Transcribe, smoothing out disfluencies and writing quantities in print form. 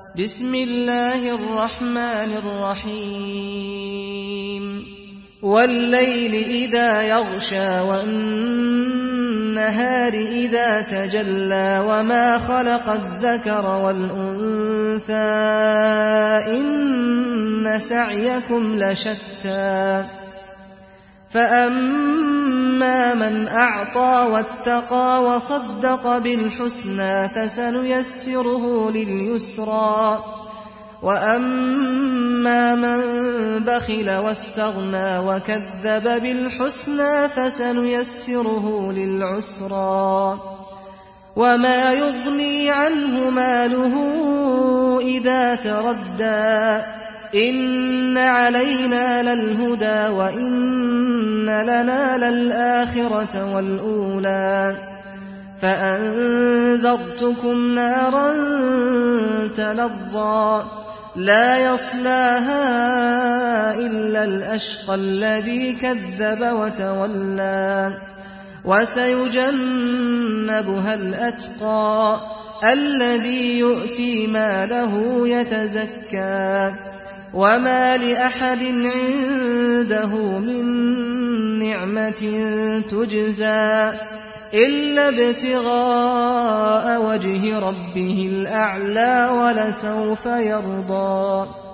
بسم الله الرحمن الرحيم والليل إذا يغشى والنهار إذا تجلى وما خلق الذكر والأنثى إن سعيكم لشتى فأما من أعطى واتقى وصدق بالحسنى فسنيسره لليسرى وأما من بخل واستغنى وكذب بالحسنى فسنيسره للعسرى وما يغني عنه ماله إذا تردى إن علينا للهدى وإن لنا للآخرة والأولى فأنذرتكم نارا تلظى لا يصلاها إلا الأشقى الذي كذب وتولى وسيجنبها الأتقى الذي يؤتي ماله يتزكى وما لأحد عنده من نعمة تجزى إلا ابتغاء وجه ربه الأعلى ولسوف يرضى.